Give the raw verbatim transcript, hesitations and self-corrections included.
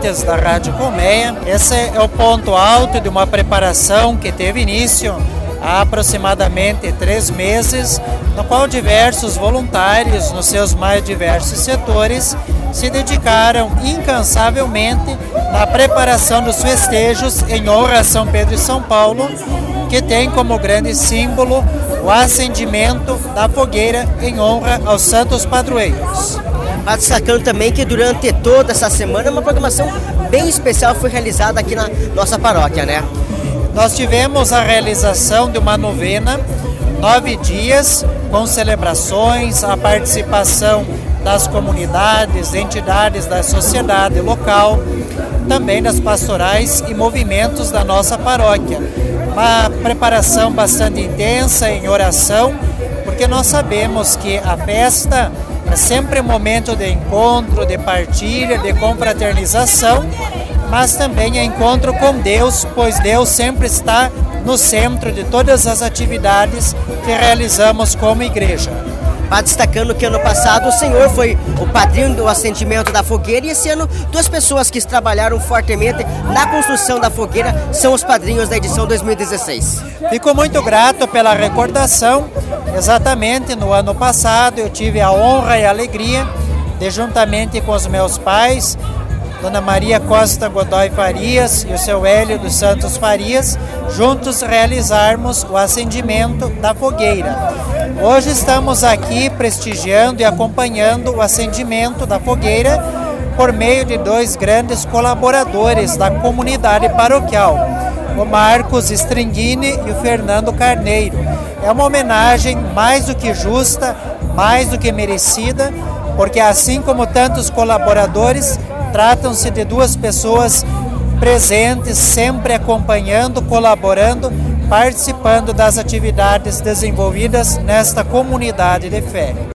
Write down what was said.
ouvintes da Rádio Colmeia. Esse é o ponto alto de uma preparação que teve início há aproximadamente três meses, no qual diversos voluntários, nos seus mais diversos setores, se dedicaram incansavelmente na preparação dos festejos em honra a São Pedro e São Paulo, que tem como grande símbolo o acendimento da fogueira em honra aos santos padroeiros. Mas destacando também que durante toda essa semana uma programação bem especial foi realizada aqui na nossa paróquia, né? Nós tivemos a realização de uma novena, nove dias, com celebrações, a participação das comunidades, entidades da sociedade local, também das pastorais e movimentos da nossa paróquia. Uma preparação bastante intensa em oração, porque nós sabemos que a festa é sempre um momento de encontro, de partilha, de confraternização, mas também é encontro com Deus, pois Deus sempre está no centro de todas as atividades que realizamos como igreja. Mas destacando que ano passado o senhor foi o padrinho do acendimento da fogueira e esse ano duas pessoas que trabalharam fortemente na construção da fogueira são os padrinhos da edição dois mil e dezesseis. Fico muito grato pela recordação. Exatamente no ano passado eu tive a honra e a alegria de, juntamente com os meus pais, Dona Maria Costa Godoy Farias e o seu Hélio dos Santos Farias, juntos realizarmos o acendimento da fogueira. Hoje estamos aqui prestigiando e acompanhando o acendimento da fogueira por meio de dois grandes colaboradores da comunidade paroquial, o Marcos Stringini e o Fernando Carneiro. É uma homenagem mais do que justa, mais do que merecida, porque assim como tantos colaboradores, tratam-se de duas pessoas presentes, sempre acompanhando, colaborando, participando das atividades desenvolvidas nesta comunidade de fé.